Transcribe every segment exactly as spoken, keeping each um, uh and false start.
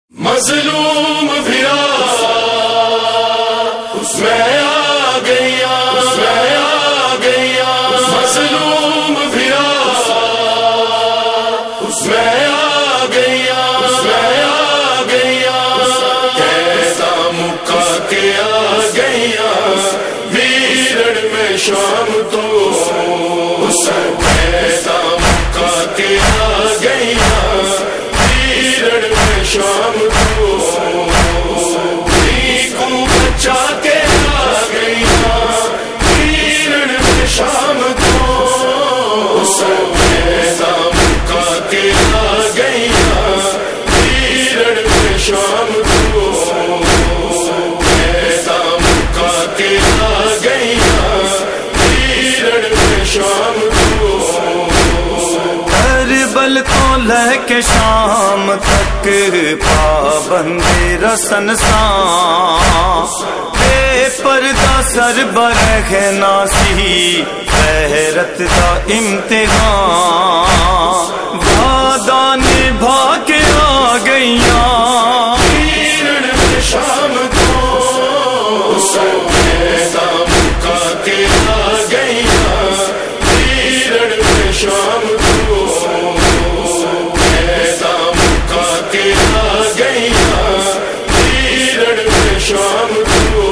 مظلوم بھیا اس میں آ گیا، اس میں آ گیا، مظلوم بھیا اس میں آ گیا، اس میں آ گیا، کیسا مکا کے آ گیا ویرڑ میں شام تو، اس کیسا مکا کے آ گیا ویرڑ میں شام تو، کو بچا کے آ گیا ویرڑ میں شام تو، اس کیسا مکا کے آ گیا ویرڑ میں شام تو، کیسا مکا کے آ گیا ویرڑ میں شام تو، کربل کو لے کے شام تک پابندی رسن سان، بے پردہ سر برہنا سی غیرت دا امتحان، وعدہ نبھا کے آ گئیاں ویرڑ میں شام تو، اس کیسا مکا کے آ گیا ویرڑ میں شام تو، کیسا مکا کے آ گیا ویرڑ میں شام تو،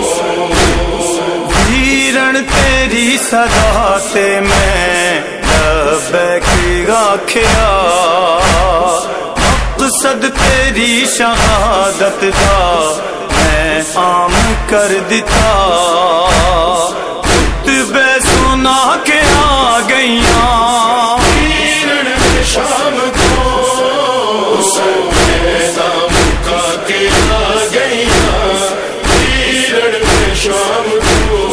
ویرن تیری صدا تے میں لبیک آکھیا، مقصد تیری شہادت دا میں عام کر دیتا، خطبے سنا کے آ گئیاں ویرڑ میں شام تو، اس کیسا مکا کے آ گیا ویرڑ میں شام تو،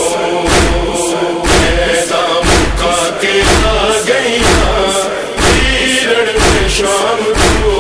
کیسا مکا کے آ گیا ویرڑ میں شام تو،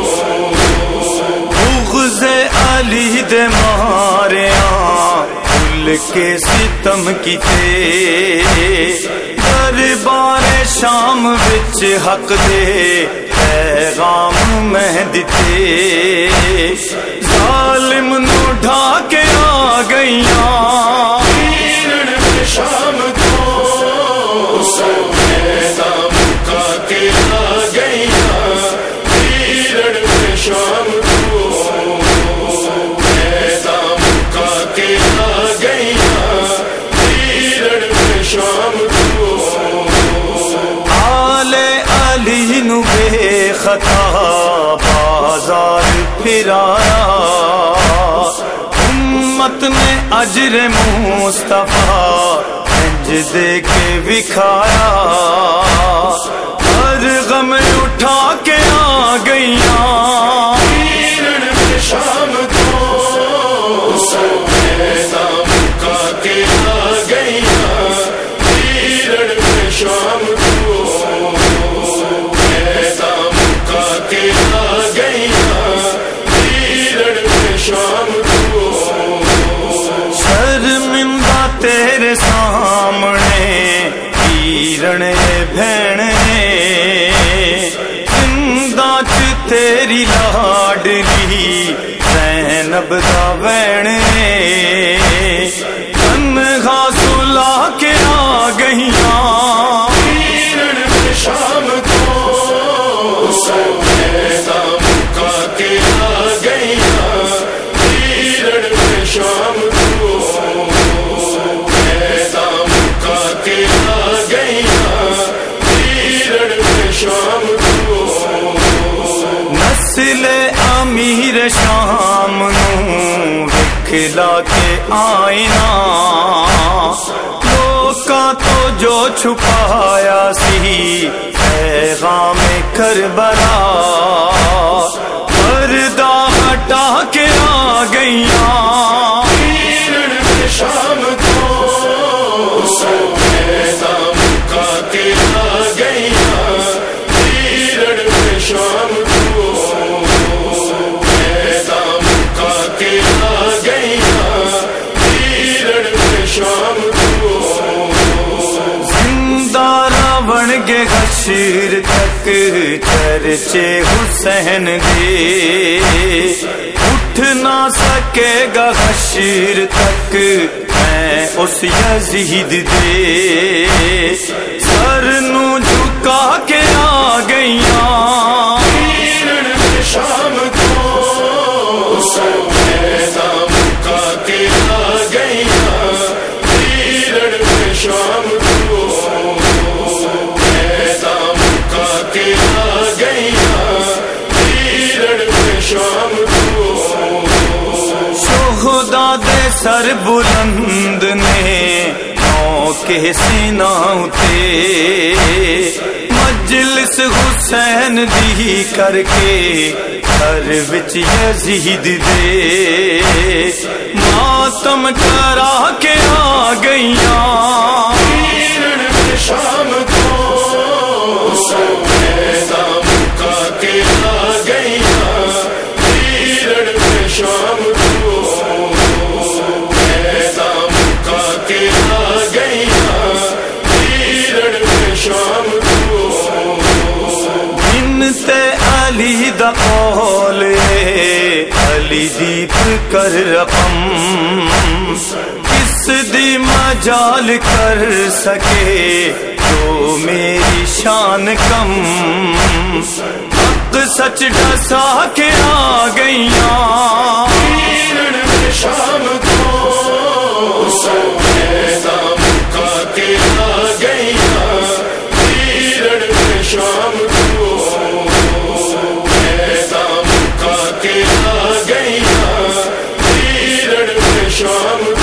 بغض علی دے ماریاں بھول کے ستم کیتے، دربار شام وچ حق دے پیغام میں دتے، ظالم نو ڈھا کے آ گئیاں ویرڑ میں شام تو، اس کیسا مکا کے آ گیا ویرڑ میں شام تو، کیسا مکا کے آ گیا ویرڑ میں شام تو، آل علی نو بے خطا بازار پھرایا، امت نے اجر مصطفیٰ انج دے کے وکھایا، ہر غم اٹھا کے آ گئیاں ویرڑ میں شام تو، اس کیسا مکا کے آ گیا ویرڑ میں شام تو، کیسا مکا کے آ گیا ویرڑ میں شام تو، شرمندہ تیرے سامنے ویرن بھینے، زندہ چ تیری لاڈلی زینب دا وینے، تنہا سلا کے آ گئیاں ویرڑ میں شام تو، اس کیسا مکا کے آ گیا ویرڑ میں شام تو، کیسا مکا کے آ گیا ویرڑ میں شام تو، نسل امیر شام نو وکھلا کے آئینا، لوکاں تو جو چھپایا سی پیغام کربلا، پردہ ہٹا کے آ گئیاں ویرڑ میں شام تو، اس کیسا مکا کے آ گیا ویرڑ میں شام تو، کیسا مکا کے آ گیا ویرڑ میں شام تو، زندہ راون گے حشر تک چرچے حسین دے، اٹھ سکے گا حشر تک میں اس یزید دے سر نو جھکا کے آ گئیاں شام کو میدان مکا کے آ گئیاں تیرڑ میں شام کو میدان مکا کے آ گئیاں تیرڑ میں شام کو شہداء دے سر بلند نے نو کے سینہ تے مجلس حسین دی کر کے گھر وچ یزید دے ماتم کرا کے آ گئیاں شام کو میدان مکا کے آ گئیاں تیرڑ میں شام کو میدان مکا کے آ گئیاں تیرڑ میں شام کو تے علی دا قول ہے علی دیپ کر رقم کس دی مجال کر سکے جو میری شان کم حق سچ ڈسا کے آ گئیاں شام کو میدان مکا کے آ گئیاں تیرڑ میں شام کو میدان مکا کے آ گئیاں تیرڑ میں شام